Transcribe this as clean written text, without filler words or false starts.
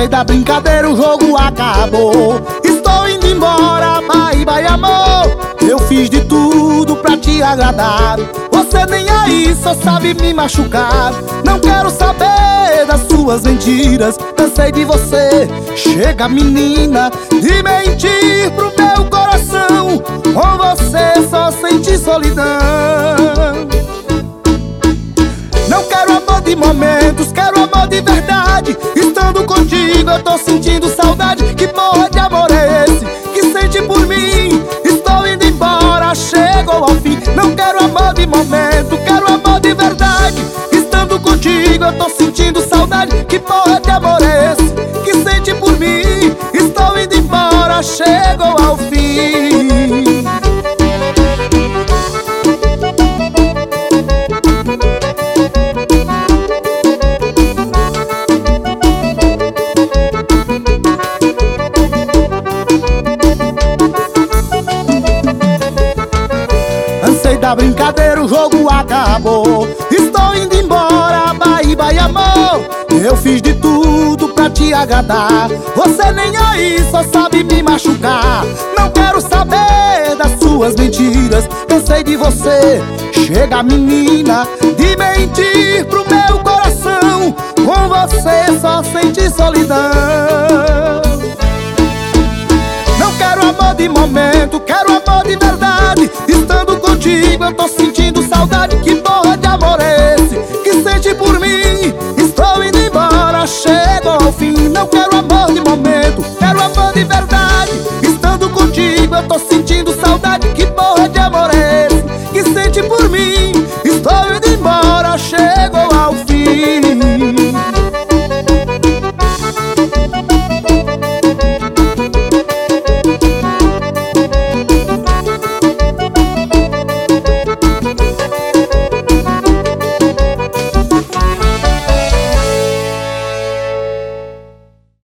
Cansei da brincadeira, o jogo acabou. Estou indo embora, bye bye amor. Eu fiz de tudo pra te agradar. Você nem aí, só sabe me machucar. Não quero saber das suas mentiras. Cansei de você, chega menina, de mentir pro meu coração. Com você só senti solidão. Não quero amor de momentos, quero amor de verdade. Estando contigo eu tô sentindo saudade. Que porra de amor é esse que sente por mim? Estou indo embora, chegou ao fim. Não quero amor de momento, quero amor de verdade. Estando contigo eu tô sentindo saudade. Que porra de amor é esse que sente por mim? Estou indo embora, chegou ao fim. Cansei da brincadeira, o jogo acabou. Estou indo embora, bye bye amor. Eu fiz de tudo pra te agradar. Você nem aí, só sabe me machucar. Não quero saber das suas mentiras. Cansei de você, chega menina, de mentir pro meu coração. Com você só senti solidão. Não quero amor de momento, quero amor de verdade. Estando contigo eu tô sentindo saudade. Que porra de amor é esse que sente por mim? Estou indo embora, chego ao fim. Não quero amor